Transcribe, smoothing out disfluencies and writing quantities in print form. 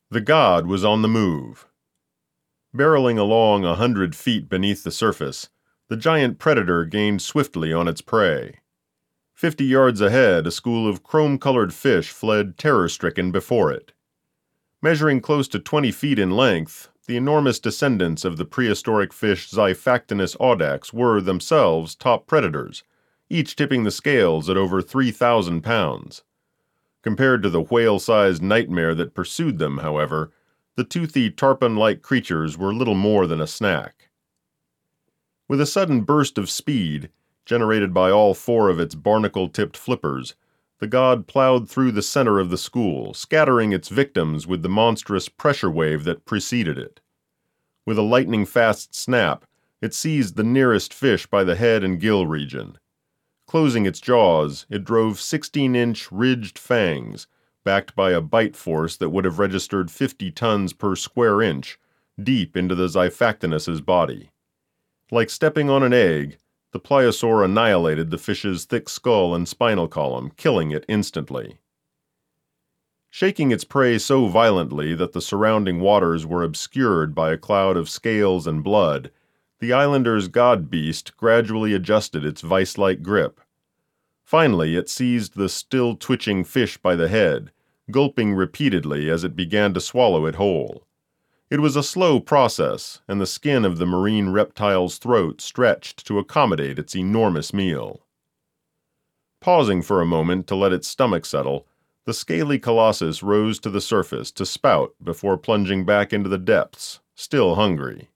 The god was on the move. Barreling along 100 feet beneath the surface, the giant predator gained swiftly on its prey. 50 yards ahead, a school of chrome-colored fish fled terror-stricken before it. Measuring close to 20 feet in length, the enormous descendants of the prehistoric fish Xiphactinus audax were themselves top predators, each tipping the scales at over 3,000 pounds. Compared to the whale-sized nightmare that pursued them, however, the toothy tarpon-like creatures were little more than a snack. With a sudden burst of speed, generated by all 4 of its barnacle-tipped flippers, the god plowed through the center of the school, scattering its victims with the monstrous pressure wave that preceded it. With a lightning-fast snap, it seized the nearest fish by the head and gill region. Closing its jaws, it drove 16-inch ridged fangs, backed by a bite force that would have registered 50 tons per square inch, deep into the Xiphactinus's body. Like stepping on an egg, the pliosaur annihilated the fish's thick skull and spinal column, killing it instantly. Shaking its prey so violently that the surrounding waters were obscured by a cloud of scales and blood, the islander's god-beast gradually adjusted its vice-like grip. Finally, it seized the still-twitching fish by the head, gulping repeatedly as it began to swallow it whole. It was a slow process, and the skin of the marine reptile's throat stretched to accommodate its enormous meal. Pausing for a moment to let its stomach settle, the scaly colossus rose to the surface to spout before plunging back into the depths, still hungry.